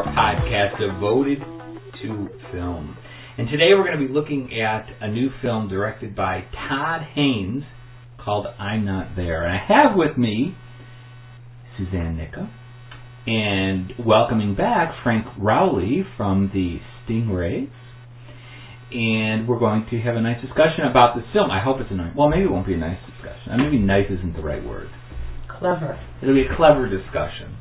our podcast devoted to film. And today we're going to be looking at a new film directed by Todd Haynes called I'm Not There. And I have with me Suzanne Nicka and welcoming back Frank Rowley from the Stingrays. And we're going to have a nice discussion about this film. I hope it's a nice... Well, maybe it won't be a nice discussion. Maybe nice isn't the right word. Clever. It'll be a clever discussion.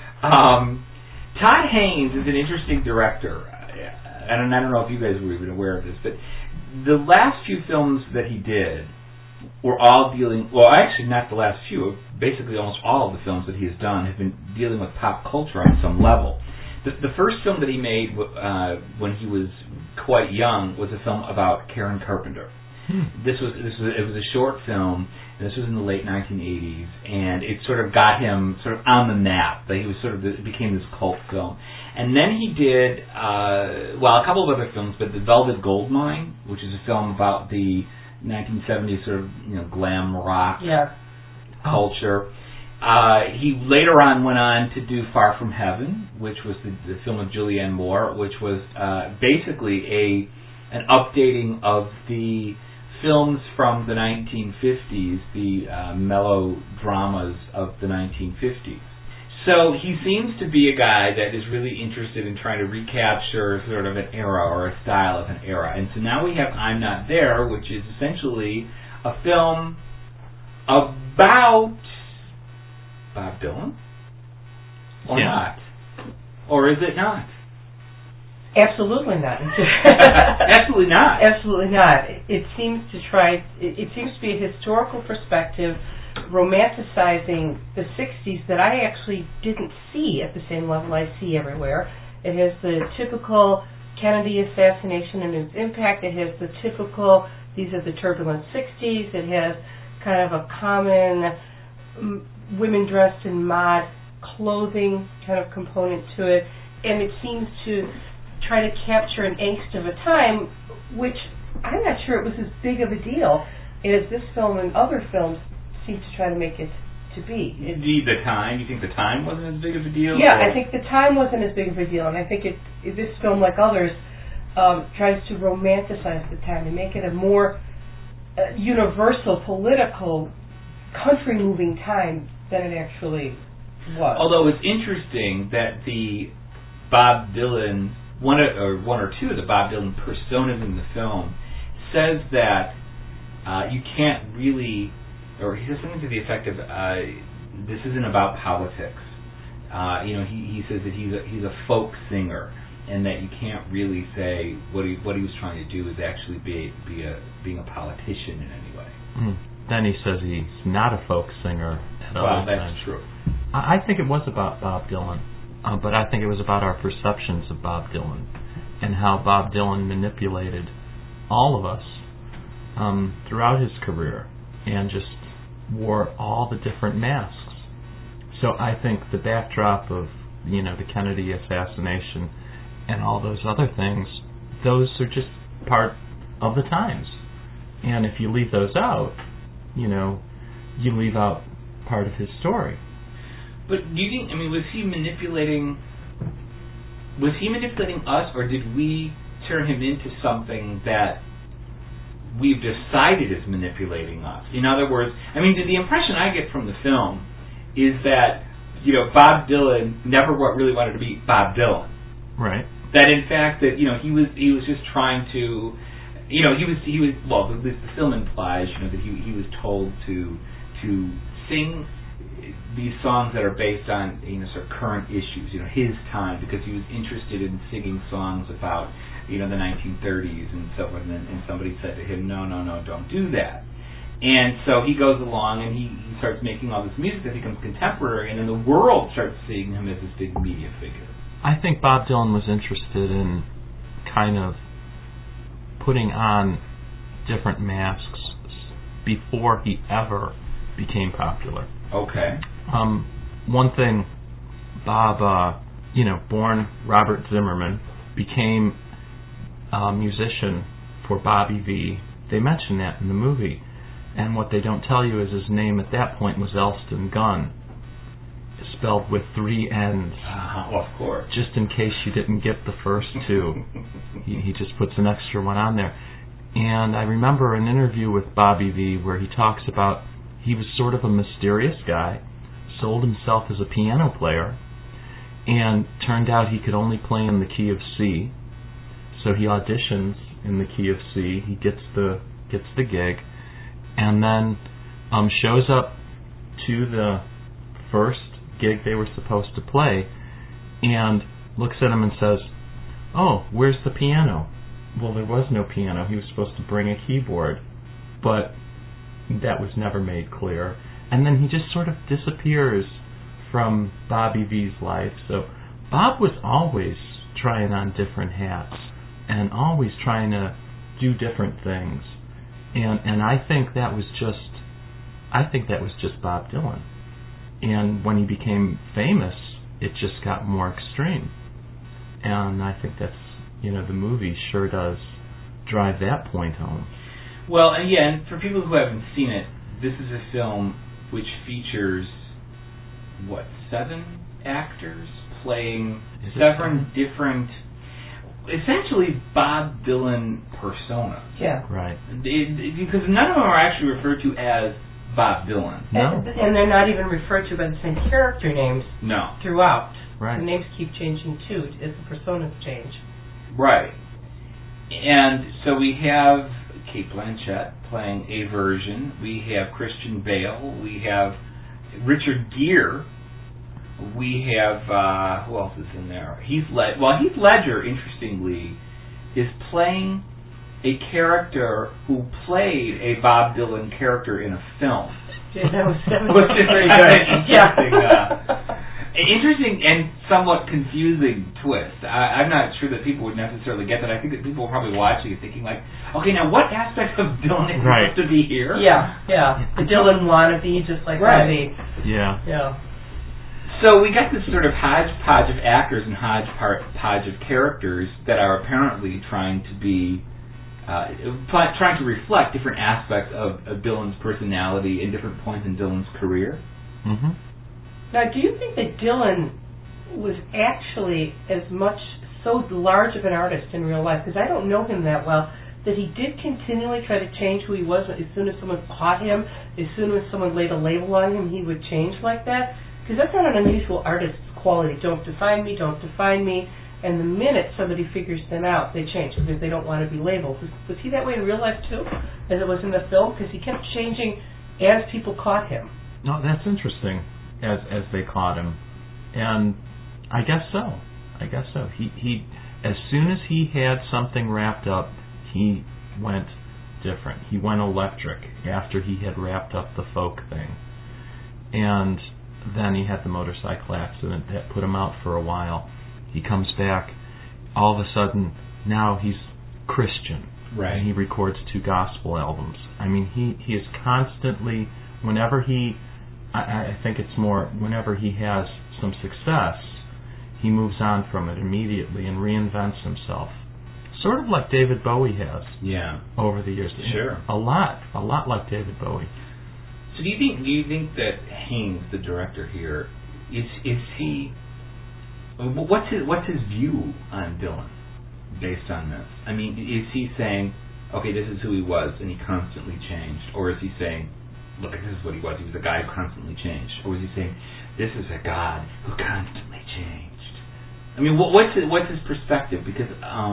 Todd Haynes is an interesting director. And I don't know if you guys were even aware of this, but the last few films that he did were all dealing... Well, actually, not the last few. Basically, almost all of the films that he has done have been dealing with pop culture on some level. The first film that he made when he was quite young was a film about Karen Carpenter. It was a short film, and this was in the late 1980s, and it sort of got him sort of on the map. He was it became this cult film. And then he did a couple of other films, but The Velvet Goldmine, which is a film about the 1970s sort of glam rock culture. He later on went on to do Far From Heaven, which was the film of Julianne Moore, which was basically an updating of the films from the 1950s, the melodramas of the 1950s. So he seems to be a guy that is really interested in trying to recapture sort of an era or a style of an era. And so now we have I'm Not There, which is essentially a film about Bob Dylan? Or not? Or is it not? Absolutely not. Absolutely not. Absolutely not. It seems to be a historical perspective romanticizing the 60s that I actually didn't see at the same level I see everywhere. It has the typical Kennedy assassination and its impact. It has the typical, these are the turbulent 60s. It has kind of a common women dressed in mod clothing kind of component to it, and it seems to try to capture an angst of a time, which I'm not sure it was as big of a deal as this film and other films seem to try to make it to be. The time? You think the time wasn't as big of a deal? Yeah, I think the time wasn't as big of a deal, and I think this film, like others, tries to romanticize the time and make it a more universal, political, country-moving time than it actually was. Although it's interesting that the Bob Dylan, one or two of the Bob Dylan personas in the film, says that you can't really, or he says something to the effect of, this isn't about politics. He says that he's a folk singer, and that you can't really say what he was trying to do is actually being a politician in any way. Then he says he's not a folk singer at all. Well, that's true. I think it was about Bob Dylan, but I think it was about our perceptions of Bob Dylan and how Bob Dylan manipulated all of us throughout his career and just wore all the different masks. So I think the backdrop of the Kennedy assassination and all those other things, those are just part of the times. And if you leave those out, you leave out part of his story. But do you think, was he manipulating us, or did we turn him into something that we've decided is manipulating us? In other words, the impression I get from the film is that, Bob Dylan never really wanted to be Bob Dylan. Right. That in fact that, he was just trying to, the film implies, that he was told to sing these songs that are based on sort of current issues, his time, because he was interested in singing songs about the 1930s and so on. And somebody said to him, no, don't do that. And so he goes along and he starts making all this music that becomes contemporary, and then the world starts seeing him as this big media figure. I think Bob Dylan was interested in kind of putting on different masks before he ever became popular. Okay. One thing, Bob, born Robert Zimmerman, became a musician for Bobby Vee. They mention that in the movie. And what they don't tell you is his name at that point was Elston Gunn, spelled with 3 N's. Well, of course. Just in case you didn't get the first 2. He just puts an extra one on there. And I remember an interview with Bobby Vee where he talks about he was sort of a mysterious guy, sold himself as a piano player, and turned out he could only play in the key of C. So he auditions in the key of C. He gets the gig, and then shows up to the first gig they were supposed to play, and looks at him and says, "Oh, where's the piano?" Well, there was no piano. He was supposed to bring a keyboard, but that was never made clear. And then he just sort of disappears from Bobby Vee's life. So Bob was always trying on different hats and always trying to do different things. And I think that was just Bob Dylan. And when he became famous, it just got more extreme. And I think that's, the movie sure does drive that point home. Well, and for people who haven't seen it, this is a film which features, 7 actors playing 7 different, essentially Bob Dylan personas. Yeah. Right. Because none of them are actually referred to as Bob Dylan. No. And they're not even referred to by the same character names throughout. Right. The names keep changing too as the personas change. Right. And so we have Cate Blanchett playing a version. We have Christian Bale. We have Richard Gere. We have, who else is in there? Heath Ledger, interestingly, is playing a character who played a Bob Dylan character in a film. Yeah, that was very good. Interesting and somewhat confusing twist. I'm not sure that people would necessarily get that. I think that people are probably watching it thinking like, okay, now what aspect of Dylan is supposed to be here? Yeah. The Dylan wannabe, just like Bobby. Yeah. So we got this sort of hodgepodge of actors and hodgepodge of characters that are apparently trying to be, trying to reflect different aspects of Dylan's personality in different points in Dylan's career. Mm-hmm. Now, do you think that Dylan was actually so large of an artist in real life? Because I don't know him that well. That he did continually try to change who he was as soon as someone caught him, as soon as someone laid a label on him, he would change like that. Because that's not an unusual artist's quality. Don't define me. And the minute somebody figures them out, they change because they don't want to be labeled. Was he that way in real life too, as it was in the film? Because he kept changing as people caught him. No, that's interesting. As they caught him, and I guess so. He as soon as he had something wrapped up, he went different. He went electric after he had wrapped up the folk thing, and then he had the motorcycle accident that put him out for a while. He comes back, all of a sudden now he's Christian, right? And he records 2 gospel albums. I mean, he is constantly, whenever he. I think it's more whenever he has some success, he moves on from it immediately and reinvents himself. Sort of like David Bowie has. Yeah. Over the years. Sure. A lot like David Bowie. So do you think that Haynes, the director here, is he? What's his view on Dylan based on this? I mean, is he saying, okay, this is who he was and he constantly changed, or is he saying, look, this is what he was. He was a guy who constantly changed. Or was he saying, this is a God who constantly changed? I mean, what's his perspective? Because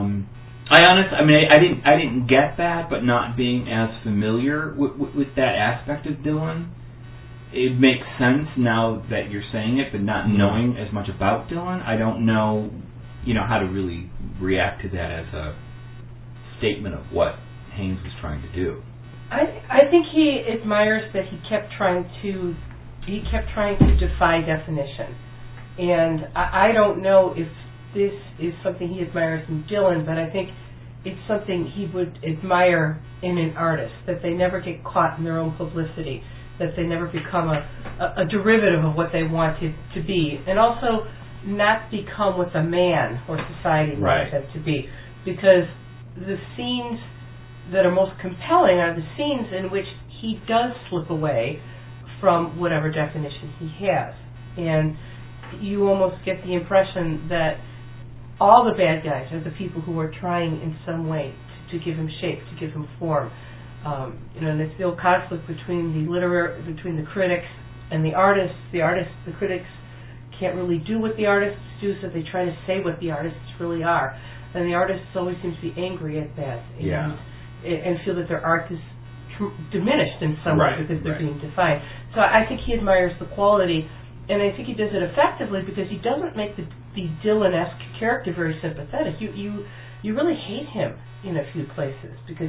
I didn't get that, but not being as familiar with that aspect of Dylan, it makes sense now that you're saying it, but not knowing as much about Dylan, I don't know, how to really react to that as a statement of what Haynes was trying to do. I think he admires that he kept trying to defy definition, and I don't know if this is something he admires in Dylan, but I think it's something he would admire in an artist, that they never get caught in their own publicity, that they never become a derivative of what they wanted to be, and also not become what the man or society wants them to be, because the scenes that are most compelling are the scenes in which he does slip away from whatever definition he has. And you almost get the impression that all the bad guys are the people who are trying in some way to give him shape, to give him form. And it's the old conflict between the critics and the artists. The critics can't really do what the artists do, so they try to say what the artists really are. And the artists always seem to be angry at that and feel that their art is diminished in some way because they're being defined. So I think he admires the quality, and I think he does it effectively because he doesn't make the Dylan-esque character very sympathetic. You really hate him in a few places because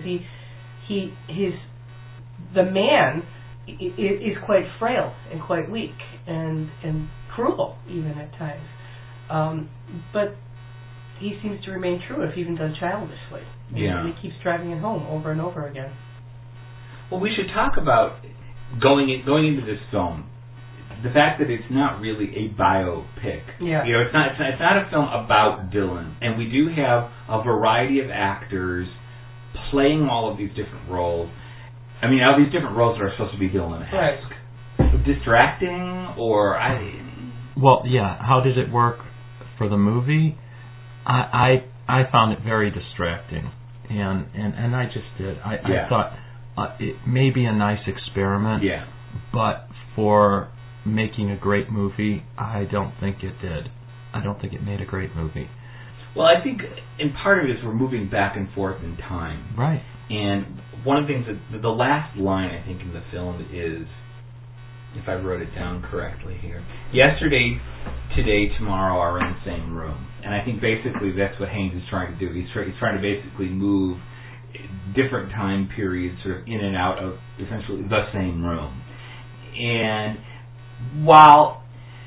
the man is quite frail and quite weak and cruel even at times. But he seems to remain true if even done childishly. And he keeps driving it home over and over again. Well, we should talk about going into this film. The fact that it's not really a biopic. Yeah. It's not a film about Dylan, and we do have a variety of actors playing all of these different roles. I mean, all these different roles that are supposed to be Dylan-esque. Right. Distracting, or Well, yeah. How did it work for the movie? I found it very distracting, and I just did. I thought it may be a nice experiment. Yeah. But for making a great movie, I don't think it did. I don't think it made a great movie. Well, I think, and part of it is we're moving back and forth in time. Right. And one of the things that the last line, I think, in the film is, if I wrote it down correctly here, yesterday, today, tomorrow are in the same room. And I think basically that's what Haynes is trying to do. He's trying to basically move different time periods sort of in and out of essentially the same room. And while,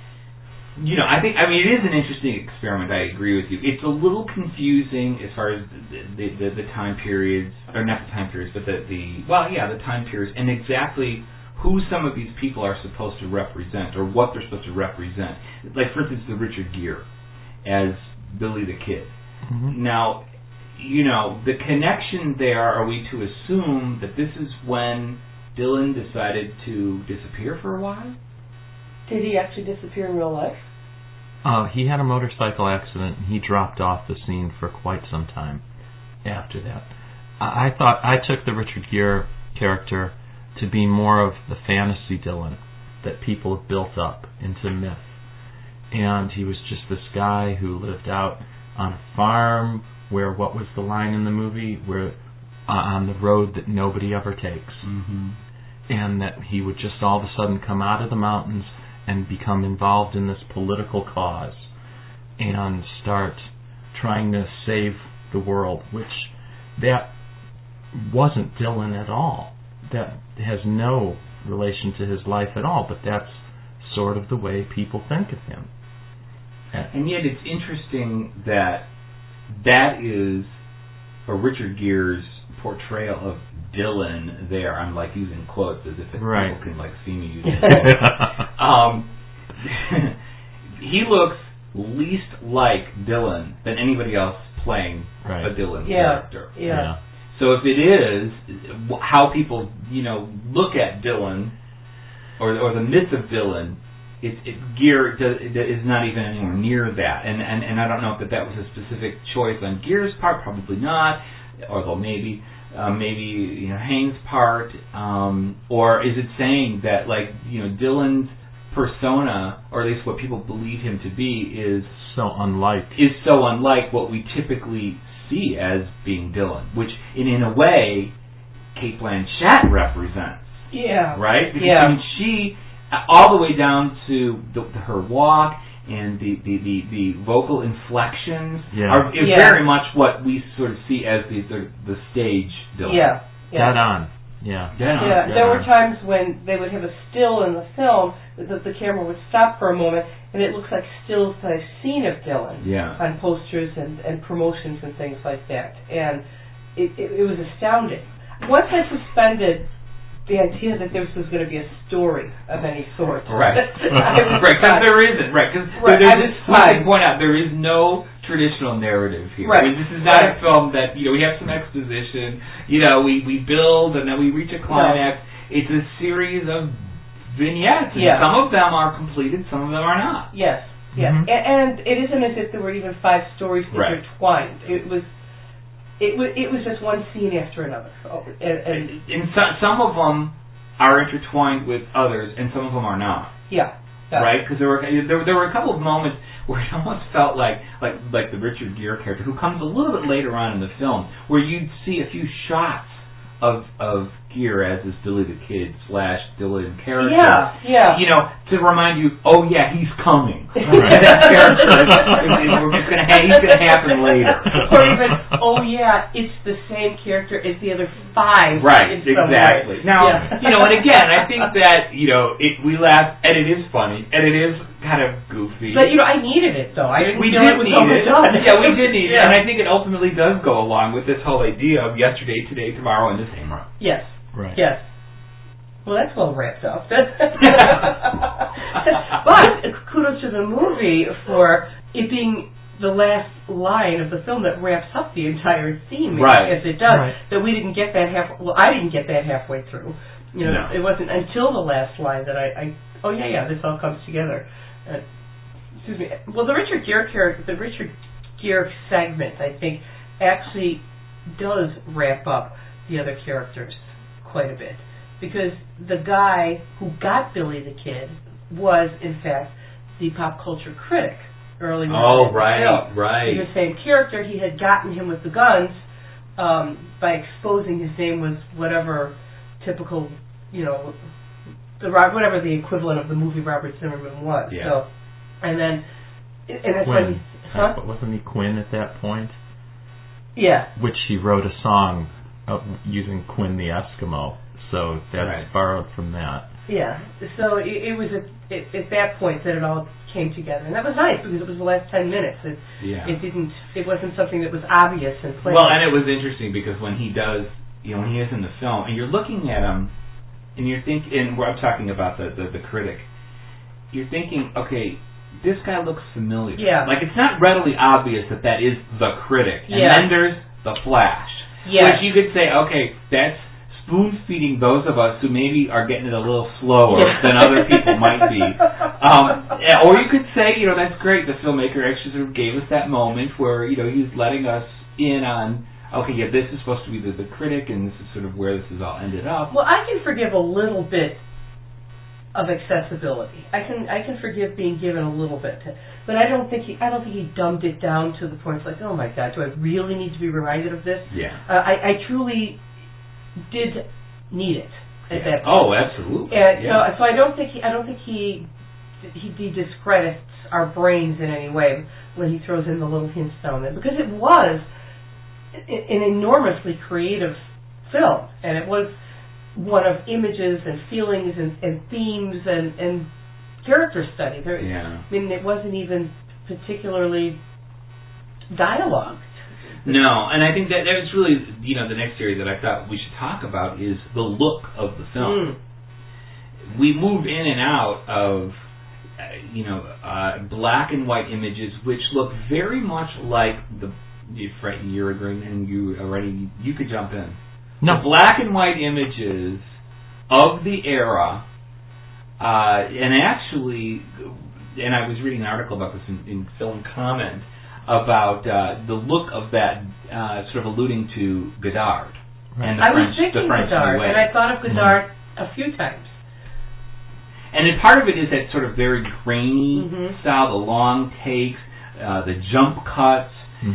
I think, it is an interesting experiment, I agree with you. It's a little confusing as far as the time periods, or not the time periods, but the time periods, and exactly who some of these people are supposed to represent, or what they're supposed to represent. Like, for instance, the Richard Gere as Billy the Kid. Mm-hmm. Now, the connection there, are we to assume that this is when Dylan decided to disappear for a while? Did he actually disappear in real life? He had a motorcycle accident, and he dropped off the scene for quite some time after that. I took the Richard Gere character to be more of the fantasy Dylan that people have built up into myth. And he was just this guy who lived out on a farm where, what was the line in the movie? Where on the road that nobody ever takes. Mm-hmm. And that he would just all of a sudden come out of the mountains and become involved in this political cause and start trying to save the world, which that wasn't Dylan at all. That has no relation to his life at all, but that's sort of the way people think of him. And yet it's interesting that is Richard Gere's portrayal of Dylan there. I'm like using quotes as if people can see me using quotes. He looks least like Dylan than anybody else playing a Dylan character. Yeah. So if it is how people look at Dylan or the myth of Dylan, Gere is not even anywhere near that. And I don't know if that was a specific choice on Gere's part. Probably not. Although maybe Haynes' part, or is it saying that Dylan's persona, or at least what people believe him to be, is so unlike what we typically see as being Dylan, which in a way Cate Blanchett represents. Yeah. Right? Because she, all the way down to her walk and the vocal inflections are very much what we sort of see as the stage Dylan. Yeah. Dead on. Yeah. There were times when they would have a still in the film that the camera would stop for a moment, and it looks like stills that I've seen of Dylan on posters and promotions and things like that. And it was astounding. Once I suspended the idea that this was going to be a story of any sort. Right. Because there isn't. Right. Because I point out, there is no traditional narrative here. Right. I mean, this is not a film that, we have some exposition, we build and then we reach a climax. No. It's a series of vignettes. And some of them are completed, some of them are not. Yes. Yeah, and it isn't as if there were even 5 stories intertwined. It was just one scene after another. And some of them are intertwined with others, and some of them are not. Yeah. Right, because there were a couple of moments where it almost felt like the Richard Gere character, who comes a little bit later on in the film, where you'd see a few shots of Gere as this Billy the Kid / Dylan character. Yeah. You know, to remind you, oh yeah, he's coming. Right. That character, he's gonna happen later. Or even, oh yeah, it's the same character as the other 5. Right, exactly. Now, you know, and again, I think that, you know, we laugh, and it is funny, and it is kind of goofy. But, you know, I needed it, though. I didn't we feel did it was need overdone. it. Yeah, we did need it, and I think it ultimately does go along with this whole idea of yesterday, today, tomorrow, in the same room. Yes. Right. Yes. Well, that's well wrapped up. But kudos to the movie for it being the last line of the film that wraps up the entire theme, as it does. Right. That we didn't get that I didn't get that halfway through. You know, No. It wasn't until the last line that I this all comes together. Excuse me. Well, the Richard Gere segment, I think, actually does wrap up the other characters quite a bit, because the guy who got Billy the Kid was, in fact, the pop culture critic early on. Oh, right, right. The same character, he had gotten him with the guns by exposing his name was whatever typical, you know, whatever the equivalent of the movie Robert Zimmerman was. Yeah. So, and that's Quinn. when Wasn't he Quinn at that point? Yeah. Which he wrote a song using Quinn the Eskimo, so that's borrowed from that. Yeah. So it was at that point that it all came together, and that was nice because it was the last 10 minutes. It wasn't something that was obvious and plain. Well, and it was interesting because when he does, you know, when he is in the film, and you're looking at him, and you're thinking, and I'm talking about the critic, you're thinking, okay, this guy looks familiar. Yeah. Like, it's not readily obvious that is the critic. And then there's the Flash. Yeah. Which you could say, okay, that's spoon-feeding those of us who maybe are getting it a little slower than other people might be. Or you could say, you know, that's great. The filmmaker actually sort of gave us that moment where, you know, he's letting us in on, okay, yeah, this is supposed to be the critic, and this is sort of where this has all ended up. Well, I can forgive a little bit of accessibility. I can forgive being given a little bit, but I don't think he dumbed it down to the point it's like, oh my God, do I really need to be reminded of this? Yeah. I truly did need it at that point. Oh, absolutely. And so I don't think he discredits our brains in any way when he throws in the little hints down there, because it was an enormously creative film, and it was one of images and feelings and themes and character study. I mean, it wasn't even particularly dialogue. No, and I think that was really, you know, the next area that I thought we should talk about is the look of the film. We move in and out of, black and white images, which look very much like you're agreeing, and you could jump in. No. The black and white images of the era, and I was reading an article about this in Film Comment about the look of that, sort of alluding to Godard. Right. And I was thinking Godard, and I thought of Godard a few times. And then part of it is that sort of very grainy style, the long takes, the jump cuts,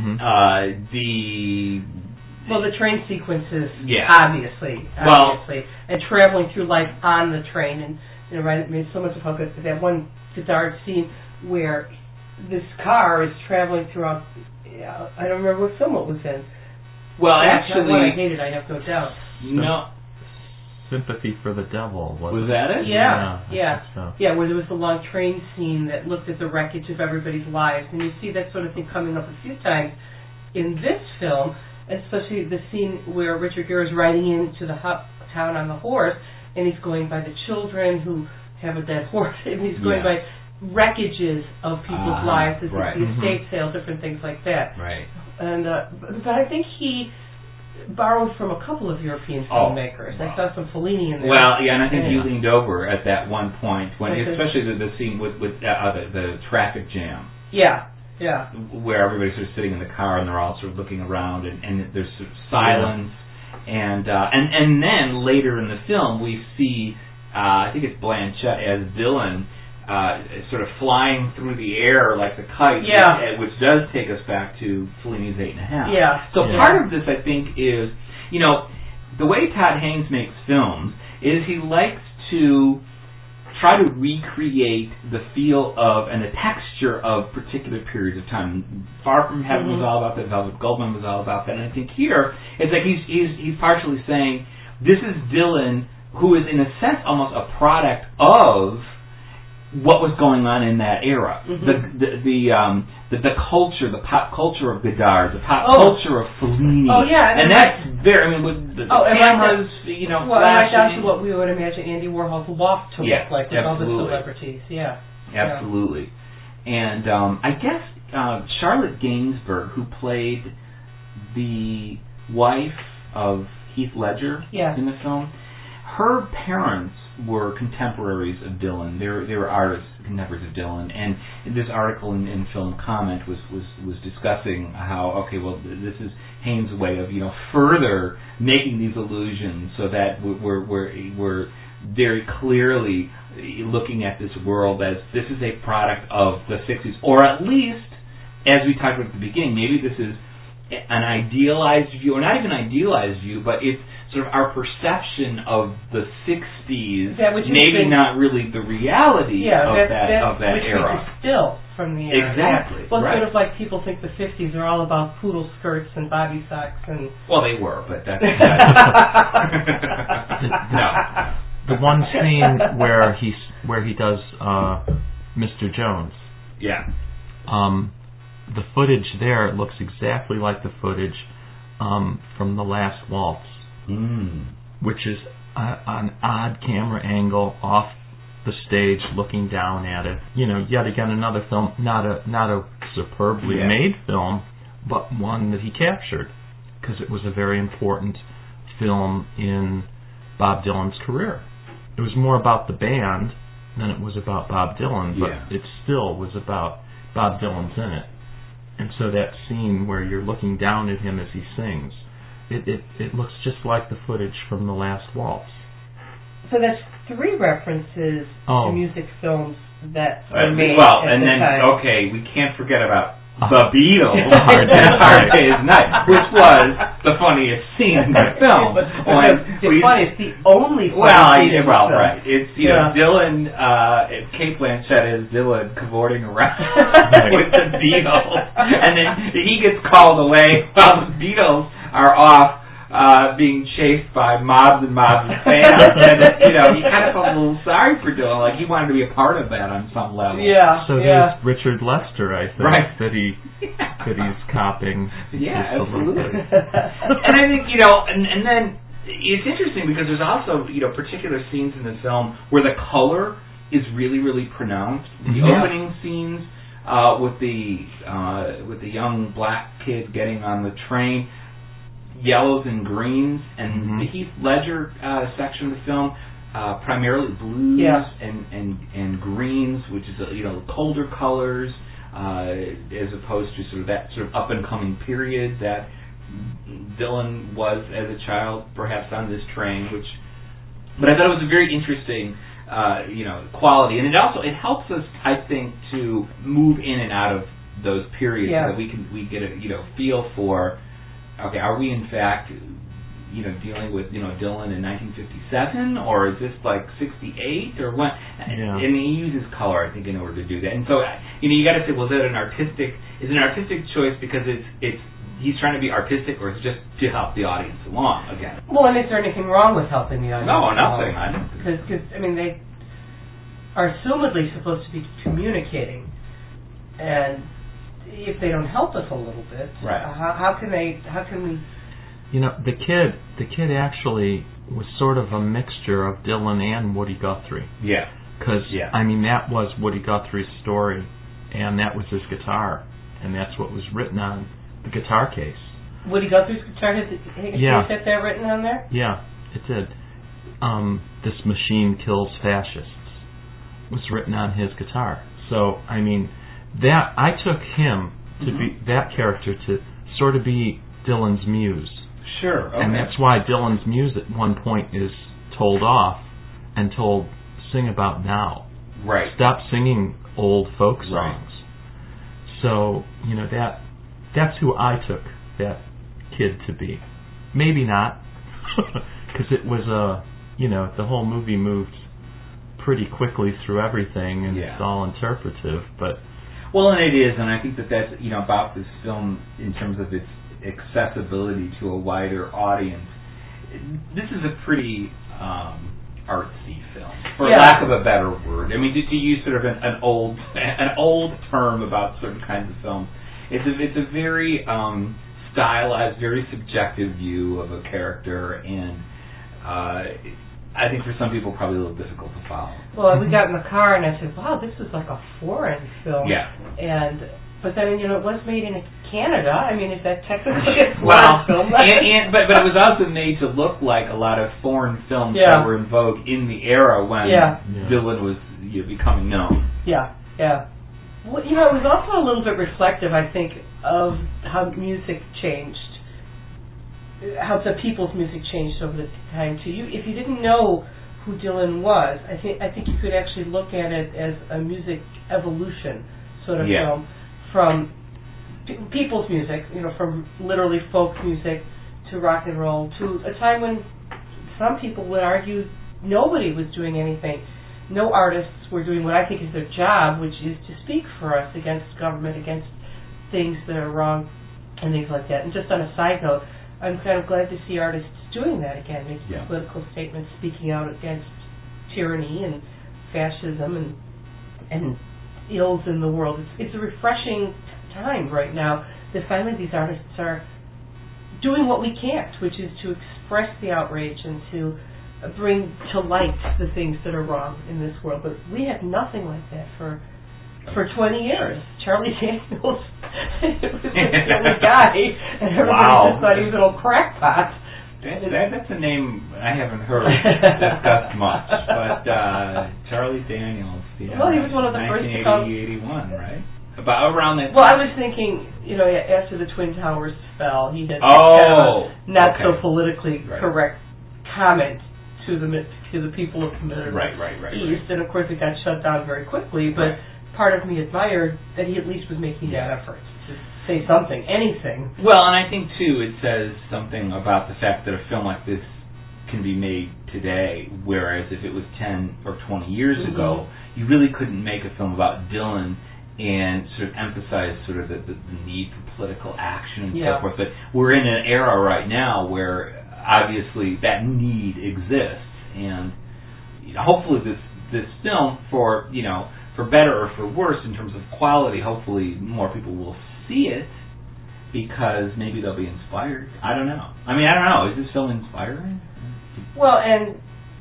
the train sequences, obviously, and traveling through life on the train, and I mean, so much of how good that one Godard scene where this car is traveling throughout. I don't remember what film it was in. Well, that's actually, one I hated. I have no doubt. Sympathy for the Devil. Was that it? Yeah, where there was the long train scene that looked at the wreckage of everybody's lives, and you see that sort of thing coming up a few times in this film, especially the scene where Richard Gere is riding into the town on the horse, and he's going by the children who have a dead horse, and he's going by wreckages of people's lives, the estate sale, different things like that. Right. And but I think he borrowed from a couple of European filmmakers. I saw some Fellini in there. Well, yeah, and I think you leaned over at that one point, when especially the scene with the traffic jam. Yeah. Where everybody's sort of sitting in the car and they're all sort of looking around, and there's sort of silence, and then later in the film we see, I think it's Blanchett as Dylan, sort of flying through the air like the kite, which does take us back to Fellini's 8½. Yeah. So part of this, I think, is, the way Todd Haynes makes films is he likes to try to recreate the feel of and the texture of particular periods of time. Far From Heaven was all about that. Velvet Goldmine was all about that. And I think here it's like he's partially saying this is Dylan, who is in a sense almost a product of what was going on in that era. The culture, the pop culture of Godard, the pop culture of Fellini. Oh yeah, and that's very. With the cameras, flashing. Right down to what we would imagine Andy Warhol's loft to look like with all the celebrities. Yeah, absolutely. And I guess Charlotte Gainsbourg, who played the wife of Heath Ledger in the film, her parents were contemporaries of Dylan. They were artists, contemporaries of Dylan. And this article in Film Comment was discussing how, this is Haynes' way of further making these allusions so that we're very clearly looking at this world as this is a product of the 60s, or at least, as we talked about at the beginning, maybe this is an idealized view, or not even idealized view, but it's sort of our perception of the 60s, maybe not really the reality of that which era. Which we distill from the era. Exactly. Well, sort of like people think the 50s are all about poodle skirts and bobby socks and... Well, they were, but that's... No. The one scene where he does Mr. Jones. Yeah. The footage there looks exactly like the footage from The Last Waltz, which is an odd camera angle off the stage, looking down at it. Yet again another film, not a superbly made film, but one that he captured because it was a very important film in Bob Dylan's career. It was more about the band than it was about Bob Dylan, but it still was about Bob Dylan's in it. And so that scene where you're looking down at him as he sings, it looks just like the footage from The Last Waltz. So that's 3 references to music films that were made well, at and the then time. we can't forget about The Beatles, Hard Day's Night, which was the funniest scene in the film. It's the only funny scene. Right. It's Dylan, Cate Blanchett is Dylan cavorting around with the Beatles, and then he gets called away while the Beatles are off being chased by mobs and mobs of fans. And he kind of felt a little sorry for Dylan, like he wanted to be a part of that on some level. Yeah. So there's Richard Lester, I think, right, that he's copying. Yeah, absolutely. And I think and then it's interesting because there's also particular scenes in the film where the color is really, really pronounced. The opening scenes with the young black kid getting on the train. Yellows and greens, and the Heath Ledger section of the film, primarily blues and greens, which is colder colors, as opposed to sort of up and coming period that Dylan was as a child, perhaps on this train. But I thought it was a very interesting, quality, and it helps us, I think, to move in and out of those periods so that we get a feel for. Okay, are we in fact, dealing with Dylan in 1957, or is this like 68 or what? Yeah. And he uses color, I think, in order to do that. And so, you got to say, well, is it an artistic choice because he's trying to be artistic, or is it just to help the audience along again? Well, and is there anything wrong with helping the audience? No, I'm not saying that. Because they are assumedly supposed to be communicating, and if they don't help us a little bit, right? How can we? The kid actually was sort of a mixture of Dylan and Woody Guthrie. Yeah. Because that was Woody Guthrie's story, and that was his guitar, and that's what was written on the guitar case. Woody Guthrie's guitar has that written on there? Yeah, it did. This machine kills fascists was written on his guitar. So, I mean, that I took him to be that character to sort of be Dylan's muse. Sure. Okay. And that's why Dylan's muse at one point is told off and told, sing about now. Right. Stop singing old folk songs. Right. So, that's who I took that kid to be. Maybe not, because it was the whole movie moved pretty quickly through everything, and it's all interpretive, but... Well, and it is, and I think that's, about this film in terms of its accessibility to a wider audience. This is a pretty artsy film, for lack of a better word. I mean, to use sort of an old term about certain kinds of films, it's a very stylized, very subjective view of a character, and I think for some people probably a little difficult to follow. Well, we got in the car and I said, "Wow, this is like a foreign film." Yeah. But then it was made in Canada. I mean, is that technically a foreign film? But it was also made to look like a lot of foreign films that were in vogue in the era when Dylan was becoming known. Yeah. Well, it was also a little bit reflective, I think, of how music changed. How the people's music changed over the time too. If you didn't know who Dylan was, I think you could actually look at it as a music evolution sort of film from people's music, from literally folk music to rock and roll to a time when some people would argue nobody was doing anything. No artists were doing what I think is their job, which is to speak for us against government, against things that are wrong and things like that. And just on a side note, I'm kind of glad to see artists doing that again, making political statements, speaking out against tyranny and fascism and ills in the world. It's a refreshing time right now that finally these artists are doing what we can't, which is to express the outrage and to bring to light the things that are wrong in this world. But we had nothing like that for 20 years. Charlie Daniels was the only guy, and everybody just thought he was an old crackpot. That's a name I haven't heard discussed much, but Charlie Daniels. Well, he was one of the first to come. 1980, 81, right? About around that time. Well, I was thinking, after the Twin Towers fell, he had kind of a not so politically correct comment to the people of the Middle East, and of course it got shut down very quickly, but part of me admired that he at least was making that effort to say something, anything. Well, and I think, too, it says something about the fact that a film like this can be made today, whereas if it was 10 or 20 years ago, you really couldn't make a film about Dylan and sort of emphasize sort of the need for political action and so forth. But we're in an era right now where obviously that need exists, and hopefully this film, for better or for worse in terms of quality, hopefully more people will see it because maybe they'll be inspired. I don't know. Is this film inspiring? Well, and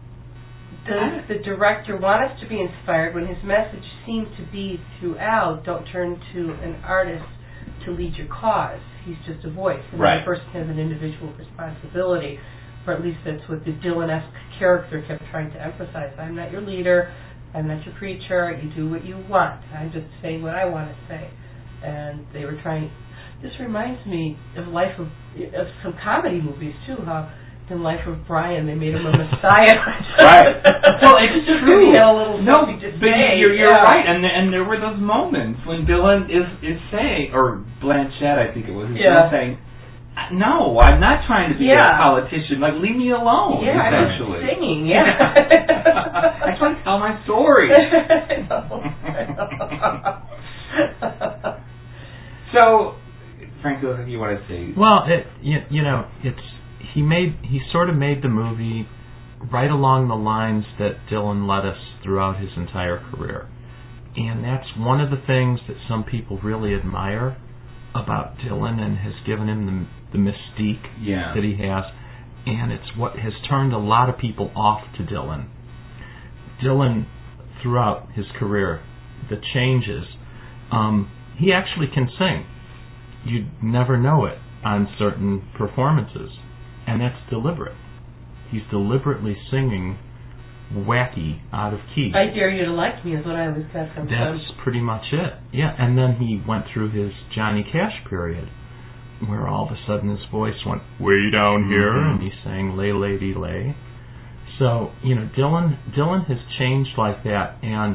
does the director want us to be inspired when his message seems to be throughout, don't turn to an artist to lead your cause. He's just a voice. And the person has an individual responsibility, or at least that's what the Dylan-esque character kept trying to emphasize. I'm not your leader. I'm not your preacher. You do what you want. I'm just saying what I want to say. And they were trying... This reminds me of some comedy movies, too, how in Life of Brian they made him a messiah. Right. Well, it's true. He had a little something to say. You're right. And there were those moments when Dylan is saying, or Blanchett, I think it was, saying, no, I'm not trying to be a politician. Like, leave me alone, essentially. I'm singing, I just want to tell my story. So, Frank, what do you want to say? Well, he sort of made the movie right along the lines that Dylan led us throughout his entire career. And that's one of the things that some people really admire about Dylan and has given him the mystique that he has, and it's what has turned a lot of people off to Dylan. Dylan, throughout his career, the changes, he actually can sing. You'd never know it on certain performances, and that's deliberate. He's deliberately singing wacky, out of key. I Dare You to Like Me is what I always got from him. That's pretty much it. Yeah, and then he went through his Johnny Cash period, where all of a sudden his voice went way down here, and he sang Lay Lady Lay. So, Dylan has changed like that, and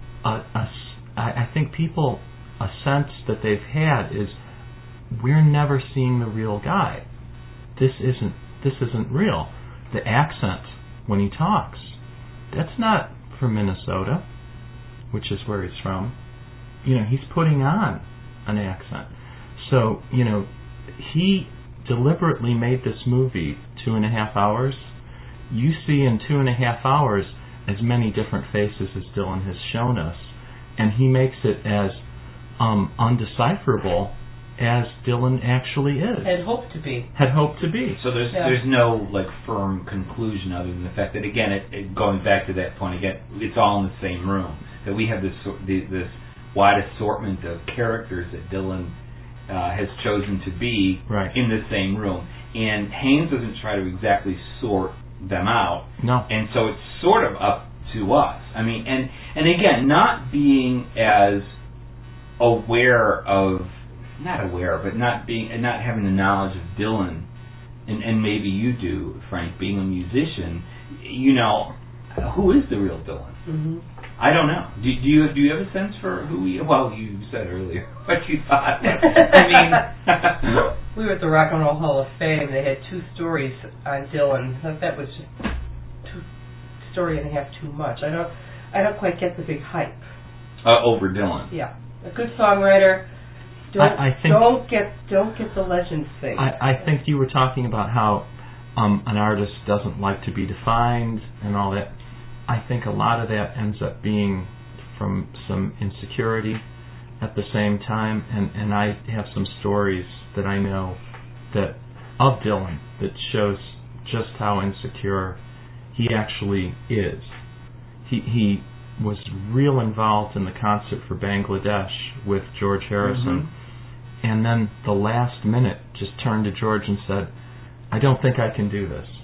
I think people, a sense that they've had is, we're never seeing the real guy. This isn't real. The accent when he talks, that's not from Minnesota, which is where he's from. He's putting on an accent. So, he deliberately made this movie 2.5 hours. You see in 2.5 hours as many different faces as Dylan has shown us, and he makes it as undecipherable as Dylan actually is. Had hoped to be. So there's no firm conclusion other than the fact that, again, going back to that point again, it's all in the same room. That we have this wide assortment of characters that Dylan has chosen to be in the same room, and Haynes doesn't try to exactly sort them out. No. And so it's sort of up to us. I mean, and again, not being as not having the knowledge of Dylan, and maybe you do, Frank, being a musician, who is the real Dylan? Mm-hmm. I don't know. Do you have a sense for who he? Well, you said earlier what you thought. I mean, we were at the Rock and Roll Hall of Fame. They had 2 stories on Dylan. That was just 2 story and a half too much. I don't quite get the big hype over Dylan. Yeah, a good songwriter. Don't get the legend thing. I think you were talking about how an artist doesn't like to be defined and all that. I think a lot of that ends up being from some insecurity at the same time, and I have some stories that I know of Dylan that shows just how insecure he actually is. He was real involved in the concert for Bangladesh with George Harrison, and then the last minute just turned to George and said, "I don't think I can do this."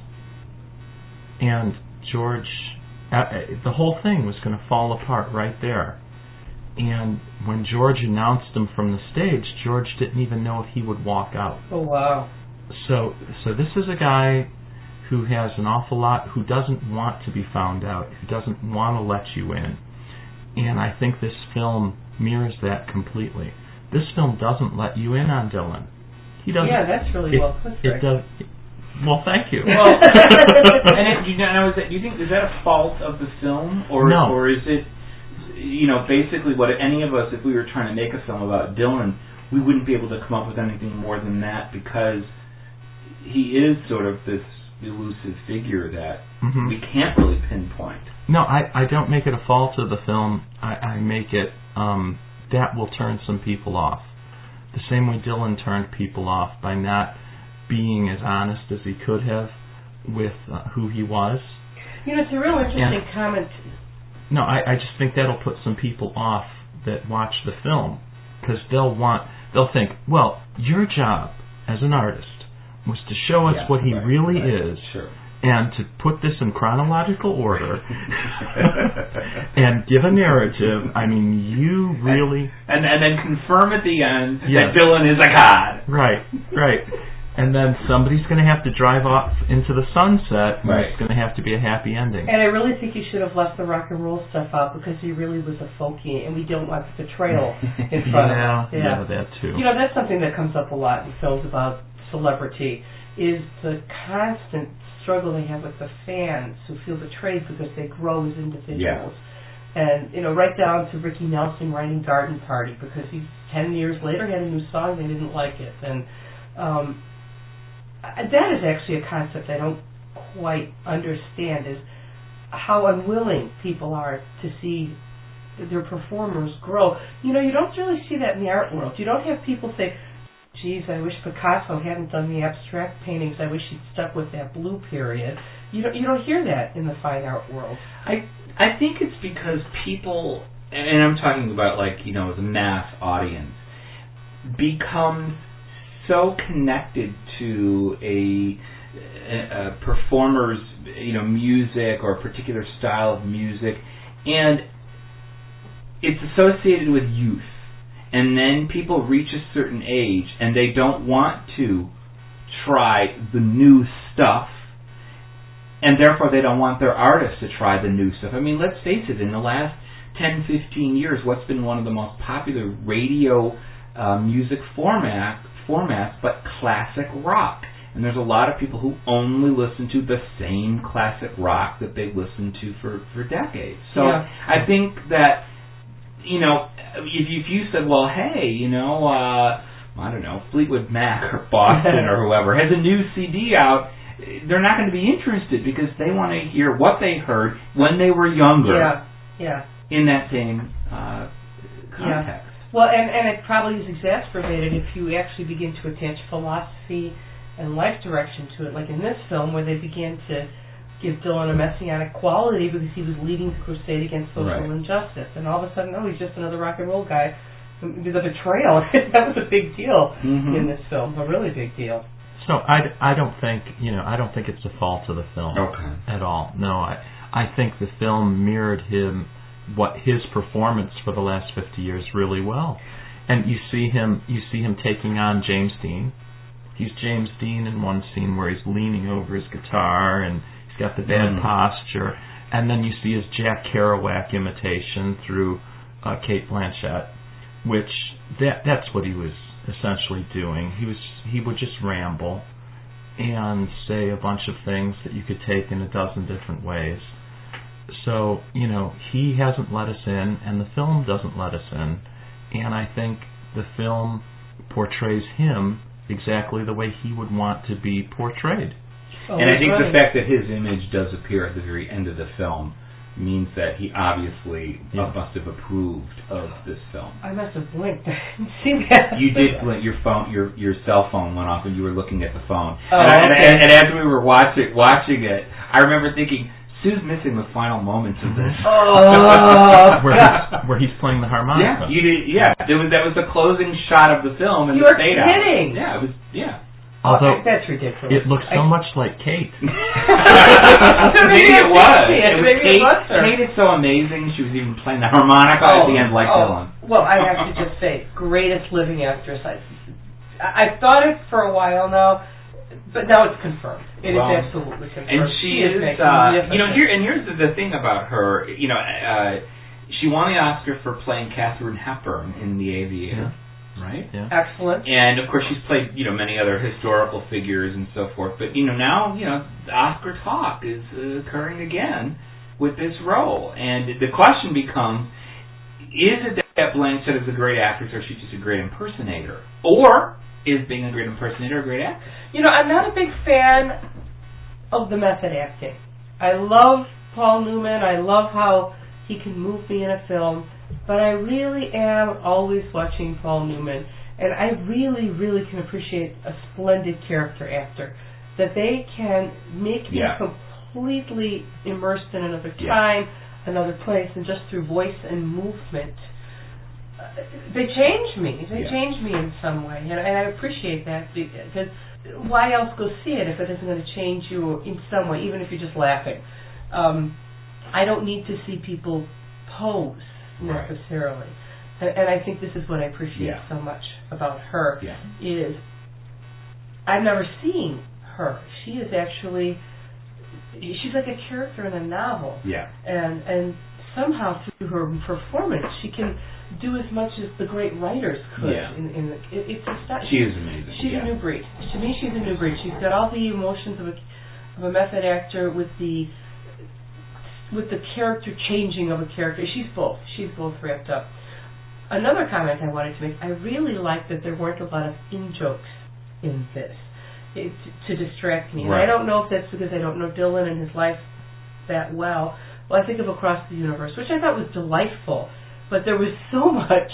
And George, the whole thing was going to fall apart right there. And when George announced him from the stage, George didn't even know if he would walk out. Oh, wow. So this is a guy who has an awful lot, who doesn't want to be found out, who doesn't want to let you in. And I think this film mirrors that completely. This film doesn't let you in on Dylan. He doesn't. Yeah, that's really well put. It does. Well, thank you. Well, and do you think is that a fault of the film, or no, or is it, basically what any of us, if we were trying to make a film about Dylan, we wouldn't be able to come up with anything more than that, because he is sort of this elusive figure that we can't really pinpoint. No, I don't make it a fault of the film. I make it that will turn some people off. The same way Dylan turned people off by not being as honest as he could have with who he was. It's a real interesting comment. No, I just think that'll put some people off that watch the film, because they'll think, well, your job as an artist was to show us what he really is, and to put this in chronological order and give a narrative. I mean, you really... And then confirm at the end that Dylan is a god. Right. And then somebody's going to have to drive off into the sunset, and it's going to have to be a happy ending. And I really think you should have left the rock and roll stuff out, because he really was a folkie, and we don't want the betrayal in front of him. Yeah, that too. That's something that comes up a lot in films about celebrity, is the constant struggle they have with the fans who feel betrayed because they grow as individuals. And, right down to Ricky Nelson writing Garden Party, because he 10 years later had a new song, they didn't like it. And that is actually a concept I don't quite understand, is how unwilling people are to see their performers grow. You don't really see that in the art world. You don't have people say, geez, I wish Picasso hadn't done the abstract paintings. I wish he'd stuck with that blue period. You don't hear that in the fine art world. I think it's because people, and I'm talking about the mass audience, become so connected to a performer's, music or a particular style of music, and it's associated with youth. And then people reach a certain age and they don't want to try the new stuff, and therefore they don't want their artists to try the new stuff. I mean, let's face it, in the last 10, 15 years, what's been one of the most popular radio music formats but classic rock. And there's a lot of people who only listen to the same classic rock that they've listened to for decades. So I think that, if you said, well, hey, I don't know, Fleetwood Mac or Boston or whoever has a new CD out, they're not going to be interested because they want to hear what they heard when they were younger in that same context. Well, and it probably is exacerbated if you actually begin to attach philosophy and life direction to it, like in this film where they began to give Dylan a messianic quality because he was leading the crusade against social injustice, and all of a sudden, he's just another rock and roll guy. The betrayal, that was a big deal in this film, a really big deal. So I don't think it's a fault of the film at all. No, I think the film mirrored his performance for the last 50 years really well. And you see him taking on James Dean. He's James Dean in one scene where he's leaning over his guitar and he's got the bad posture, and then you see his Jack Kerouac imitation through Cate Blanchett, which that's what he was essentially doing. He would just ramble and say a bunch of things that you could take in a dozen different ways. So, he hasn't let us in, and the film doesn't let us in, and I think the film portrays him exactly the way he would want to be portrayed. And I think the fact that his image does appear at the very end of the film means that he obviously must have approved of this film. I must have blinked. I didn't see that. You did blink. Your phone, your cell phone went off, and you were looking at the phone. Okay. And as we were watching it, I remember thinking, Sue's missing the final moments of this. Where he's playing the harmonica. That was the closing shot of the film, and you were kidding. Yeah, it was. Although that's ridiculous. It looked so much like Kate. Maybe it was. Kate is so amazing. She was even playing the harmonica at the end like Dylan. Well, I have to just say, greatest living actress. I've thought it for a while now, but now it's confirmed. It is absolutely confirmed. And she is, here's the thing about her. She won the Oscar for playing Katharine Hepburn in The Aviator. Right? Yeah. Excellent. And of course she's played, many other historical figures and so forth. But, now, the Oscar talk is occurring again with this role. And the question becomes, is it that Blanchett is a great actress, or is she just a great impersonator? Or is being a great impersonator a great actress? I'm not a big fan of the method acting. I love Paul Newman. I love how he can move me in a film. But I really am always watching Paul Newman, and I really, really can appreciate a splendid character actor, that they can make me completely immersed in another time, another place, and just through voice and movement. They change me. They change me in some way, and I appreciate that, because why else go see it if it isn't going to change you in some way, even if you're just laughing? I don't need to see people pose necessarily. And I think this is what I appreciate so much about her, is I've never seen her. She is actually, she's like a character in a novel. And somehow through her performance, she can do as much as the great writers could. She is amazing. She's a new breed. To me, she's a new breed. She's got all the emotions of a method actor with the character changing of a character. She's both wrapped up. Another comment I wanted to make, I really like that there weren't a lot of in-jokes in this to distract me. And I don't know if that's because I don't know Dylan and his life that well. Well, I think of Across the Universe, which I thought was delightful, but there was so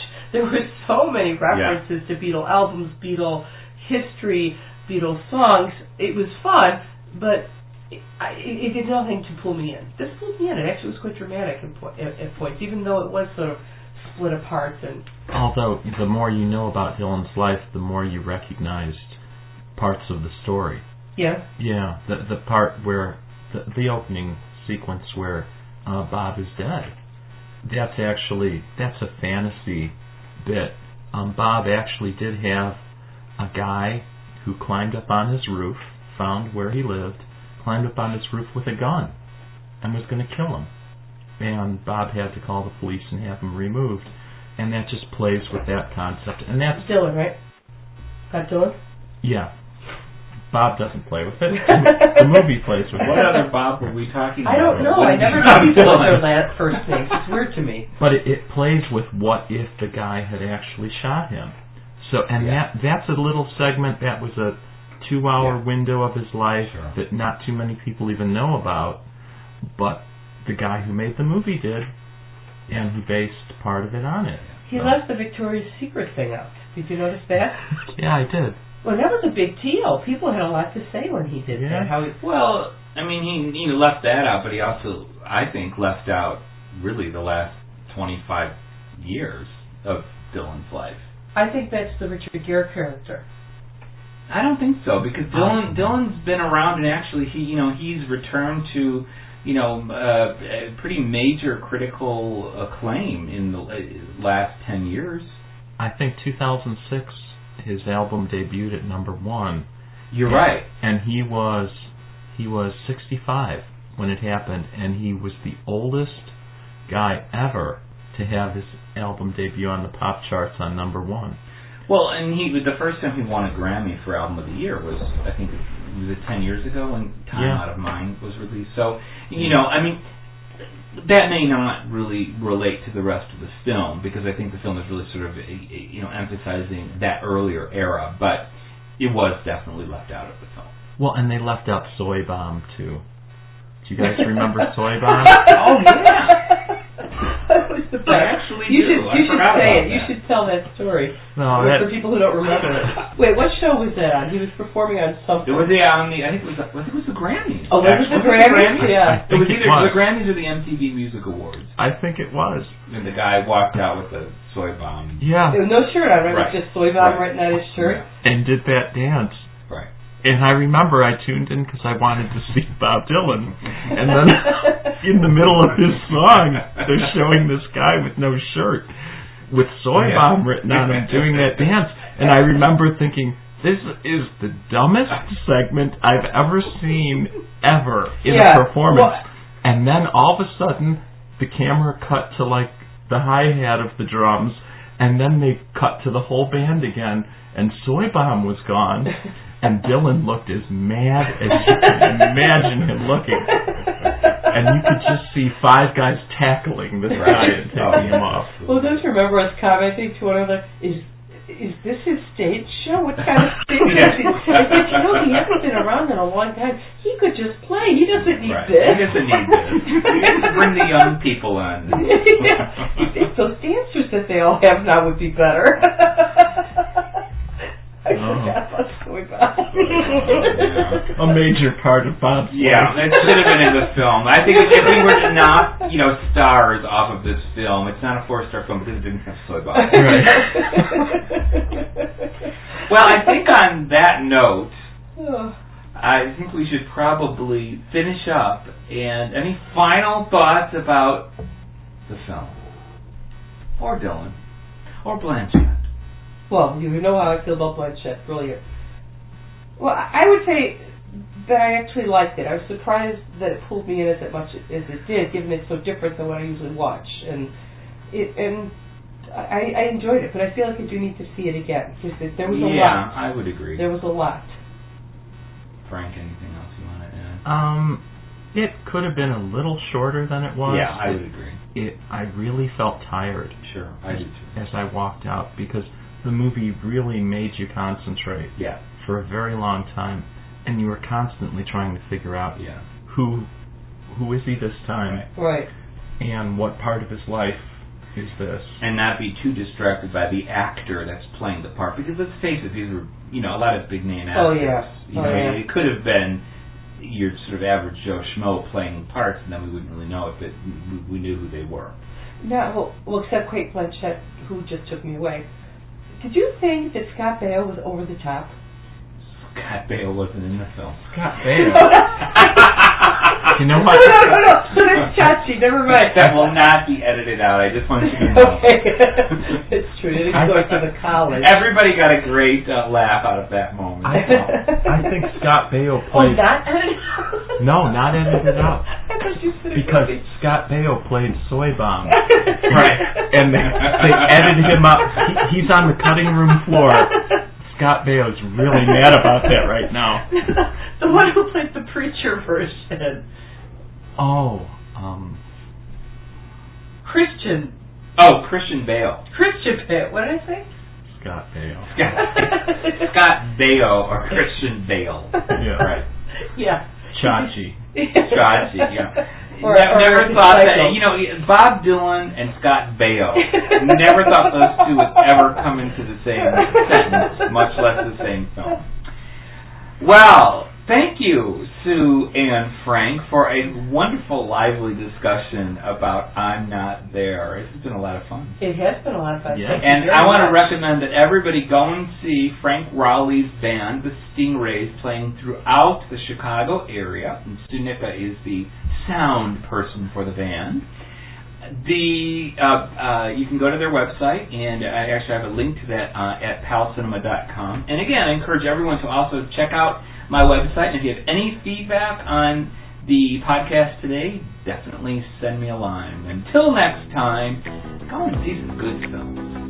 many references to Beatle albums, Beatle history, Beatle songs. It was fun, but it did nothing to pull me in. This pulled me in. It actually was quite dramatic at points, even though it was sort of split apart. And although the more you know about Dylan's life, the more you recognized parts of the story. Yeah. Yeah, the part where the opening sequence where Bob is dead. That's a fantasy bit. Bob actually did have a guy who climbed up on his roof, found where he lived, climbed up on his roof with a gun, and was going to kill him. And Bob had to call the police and have him removed. And that just plays with that concept. And that's Dylan, right? Bob Dylan? Yeah. Bob doesn't play with it. The movie plays with it. What other Bob were we talking about? I don't know. I never knew people with their first names. It's weird to me. But it plays with what if the guy had actually shot him. So, and that's a little segment that was a 2-hour window of his life that not too many people even know about, but the guy who made the movie did, and he based part of it on it. He left the Victoria's Secret thing out. Did you notice that? Yeah, I did. Well, that was a big deal. People had a lot to say when he did that. Well, I mean, he left that out, but he also, I think, left out really the last 25 years of Dylan's life. I think that's the Richard Gere character. I don't think so, because Dylan's been around, and actually he's returned to pretty major critical acclaim in the last 10 years. I think 2006 his album debuted at #1. You're right. And he was 65 when it happened, and he was the oldest guy ever to have his album debut on the pop charts on #1. Well, and the first time he won a Grammy for Album of the Year was, I think, was it 10 years ago when Time Out of Mind was released. So, I mean, that may not really relate to the rest of the film, because I think the film is really sort of, emphasizing that earlier era, but it was definitely left out of the film. Well, and they left out Soy Bomb, too. Do you guys remember Soy Bomb? Oh, yeah. That was the best. I actually you do. should say it. That. You should tell that story. No, for people who don't remember it. Wait, what show was that on? He was performing on something. It was I think it was the Grammys. Oh, was it the Grammys? Yeah. It was either the Grammys or the MTV Music Awards. I think it was. And the guy walked out with a soy bomb. Yeah. There was no shirt on, right? It was just soy bomb written on his shirt. And did that dance. Right. And I remember I tuned in because I wanted to see Bob Dylan. And then in the middle of his song, they're showing this guy with no shirt with Soy Bomb written on him doing that dance. And I remember thinking, this is the dumbest segment I've ever seen ever in a performance. Well, and then all of a sudden, the camera cut to like the hi-hat of the drums, and then they cut to the whole band again, and Soy Bomb was gone. And Dylan looked as mad as you can imagine him looking. And you could just see 5 guys tackling this guy and taking him off. Well, don't you remember us commenting to one another, is this his stage show? What kind of stage is he? I said, he hasn't been around in a long time. He could just play. He doesn't need this. He doesn't need this. He doesn't bring the young people in. You think those dancers that they all have now would be better? I forgot about Soy Bomb. A major part of Bob's life. It should have been in the film. I think if we were to knock, stars off of this film, it's not a 4-star film because it didn't have Soy Bomb. Right. Well, I think on that note, I think we should probably finish up. And any final thoughts about the film? Or Dylan? Or Blanchett? Well, you know how I feel about Blanchett. Brilliant. Well, I would say that I actually liked it. I was surprised that it pulled me in as much as it did, given it's so different than what I usually watch. And I enjoyed it, but I feel like I do need to see it again, because there was a lot. Yeah, I would agree. There was a lot. Frank, anything else you want to add? It could have been a little shorter than it was. Yeah, I would agree. I really felt tired. Sure, I do too. As I walked out, because the movie really made you concentrate for a very long time, and you were constantly trying to figure out who is he this time, right? And what part of his life is this, and not be too distracted by the actor that's playing the part. Because let's face it, these were a lot of big name actors. It could have been your sort of average Joe Schmo playing parts, and then we wouldn't really know it, but we knew who they were. No, well, except Cate Blanchett, who just took me away. Did you think that Scott Baio was over the top? Scott Baio wasn't in the film. Scott Baio. You know what? No. So that's Chachi. Never mind. That will not be edited out. I just want you to know. Okay. It's true. It didn't go to the college. Everybody got a great laugh out of that moment. I think Scott Baio Oh, played... not edited out? No, not edited out. I thought you said it Because would be. Scott Baio played Soy Bomb. Right. And they edited him up. He's on the cutting room floor. Scott Baio's really mad about that right now. The one who played the preacher version. Oh, Christian Bale. Christian Bale. What did I say? Scott Baio. Scott Baio or Christian Bale. Yeah. Right. Yeah. Chachi. Chachi, yeah. Or never thought that, Bob Dylan and Scott Baio, never thought those two would ever come into the same sentence, much less the same film. Well, thank you, Sue and Frank, for a wonderful, lively discussion about I'm Not There. This has been a lot of fun. It has been a lot of fun. Yeah. And I want to recommend that everybody go and see Frank Rowley's band, the Stingrays, playing throughout the Chicago area. And Stu Nicka is the sound person for the band. You can go to their website, and I actually have a link to that at palcinema.com. And again, I encourage everyone to also check out my website. And if you have any feedback on the podcast today, definitely send me a line. Until next time, go and see some good films.